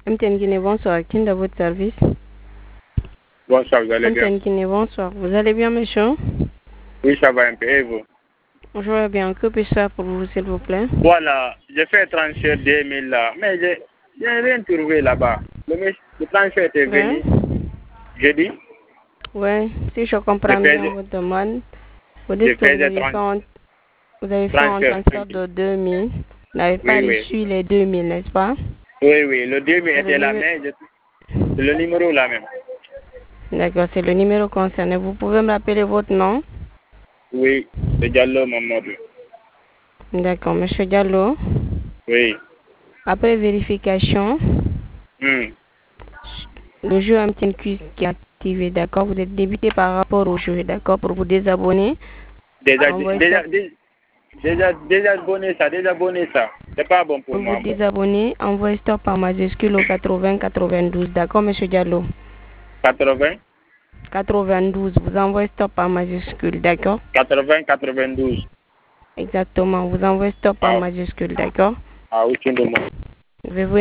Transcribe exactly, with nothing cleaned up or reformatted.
M T N Guinée, bonsoir. Qui est dans votre service? Bonsoir, vous allez bien? M T N Guinée, bonsoir. Vous allez bien, monsieur? Oui, ça va un peu. Et vous? Je vais bien. Que puis-je faire pour vous, s'il vous plaît? Voilà, j'ai fait transfert deux mille là, mais j'ai j'ai rien trouvé là-bas. Le, mes- le transfert était venu Oui. jeudi. Oui, si je comprends Je bien faisais, votre demande, vous je dites que vous faisais avez fait trans- un, vous avez fait un transfert. transfert de deux mille. Vous n'avez pas Oui, oui. reçu les deux mille, n'est-ce pas? Oui, oui, le deux mille C'est le était là, numéro, mais je- c'est le numéro là même. d'accord, c'est le numéro concerné. Vous pouvez me rappeler votre nom? Oui, c'est Diallo Mamadou. D'accord, monsieur Diallo. Oui. Après vérification, Hmm. le jeu M T N Quiz qui est activé, d'accord? Vous êtes débuté par rapport au jeu, d'accord? Pour vous désabonner, Déjà, envoyez déjà, stop. déjà, déjà, déjà abonné ça, déjà abonné ça. C'est pas bon pour Pour vous moi. Bon. désabonner, envoyez stop en majuscule au quatre-vingts quatre-vingt-douze, d'accord, monsieur Diallo? quatre-vingts, quatre-vingt-douze, vous envoyez stop en majuscule, d'accord? quatre-vingts, quatre-vingt-douze. Exactement, vous envoyez stop en Ah, majuscule, d'accord? ah, oui, tu me demandes. Je vais vous